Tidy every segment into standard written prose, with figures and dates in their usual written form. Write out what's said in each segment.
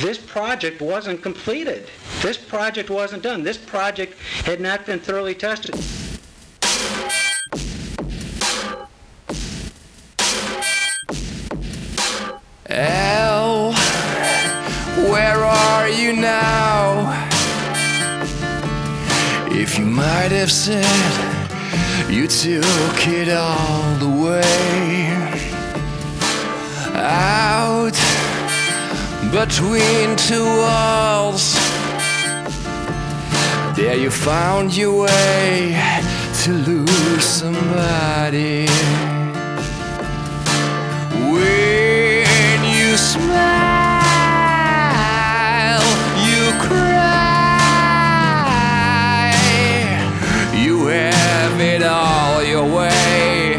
this project wasn't completed. This project wasn't done. This project had not been thoroughly tested. Al, where are you now? If you might have said you took it all the way out between two walls, there you found your way to lose somebody. When you smile, you cry, you have it all your way.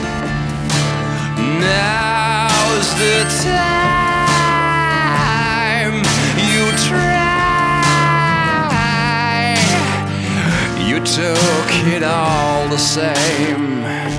Now's the time you try. You took it all the same.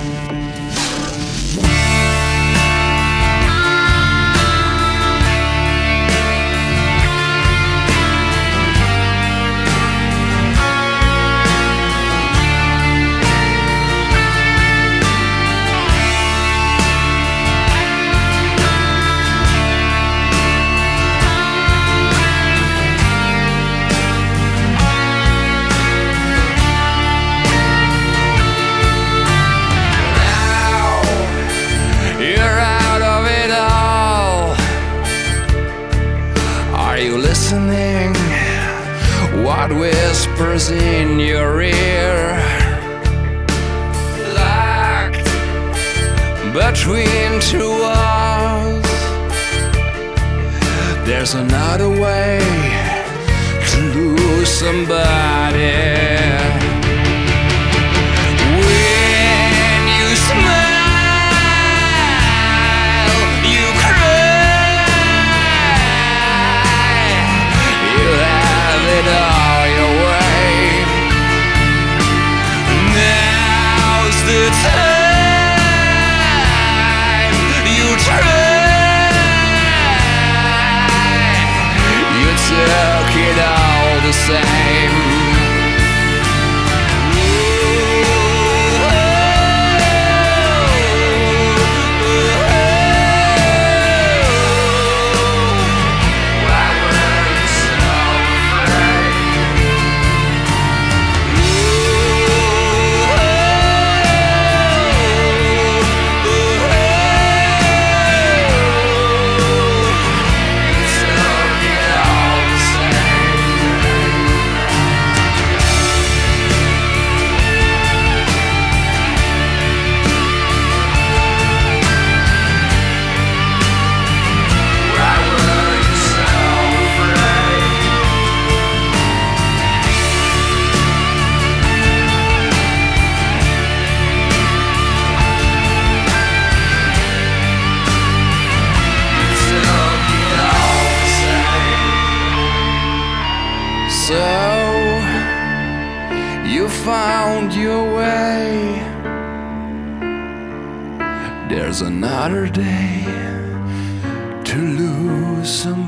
Listening, what whispers in your ear? Locked between two walls, there's another way to lose somebody. The time you try, you took it all the same. So you found your way. There's another day to lose some